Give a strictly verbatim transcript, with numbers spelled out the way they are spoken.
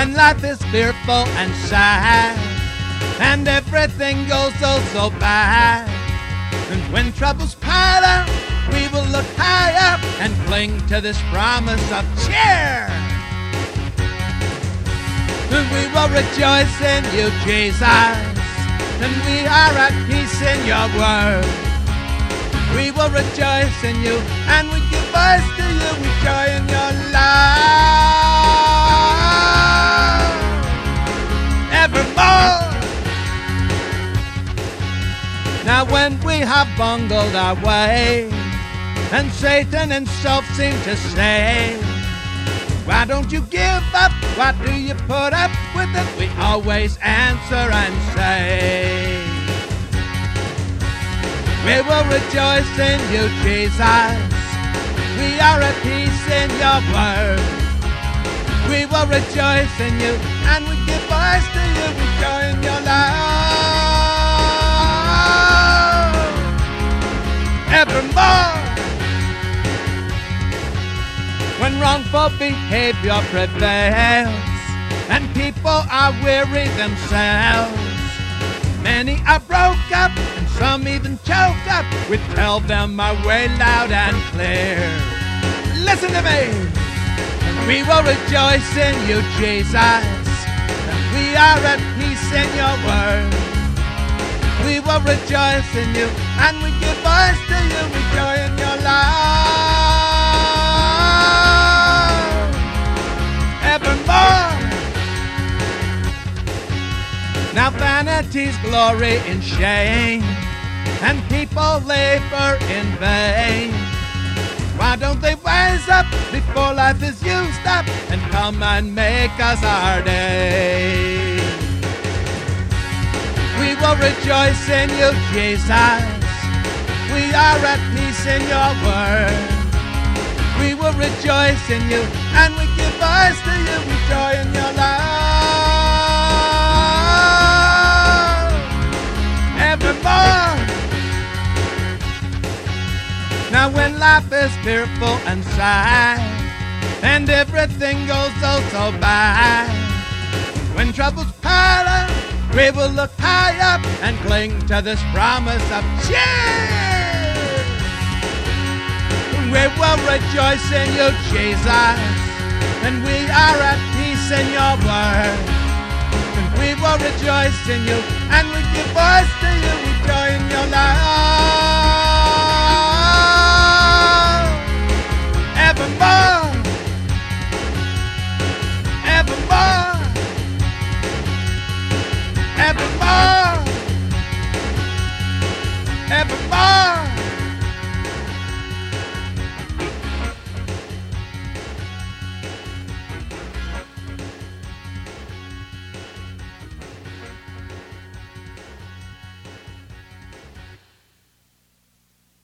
when life is fearful and sad, and everything goes so, so bad. And when troubles pile up, we will look high up and cling to this promise of cheer. And we will rejoice in you, Jesus, and we are at peace in your word. We will rejoice in you, and we give voice to you, we joy in your love evermore. Now when we have bungled our way, and Satan himself seems to say, why don't you give up? Why do you put up with it? We always answer and say, we will rejoice in you, Jesus. We are at peace in your word. We will rejoice in you, and we give voice to you, we joy in your love evermore. When wrongful behavior prevails, and people are weary themselves, many are broke up, and some even choked up, we tell them our way loud and clear. Listen to me! We will rejoice in you, Jesus, and we are at peace in your word. We will rejoice in you, and we give voice to you, we joy in your love evermore. Now vanity's glory in shame, and people labor in vain. Why don't they rise up before life is used up and come and make us our day? We will rejoice in you, Jesus. We are at peace in your word. We will rejoice in you, and we give voice to you, we joy in your love evermore. Now when life is fearful and sad, and everything goes so, so bad, when troubles pile up, we will look high up and cling to this promise of cheer. We will rejoice in you, Jesus, and we are at peace in your word. And we will rejoice in you, and we give voice to you, we joy in your love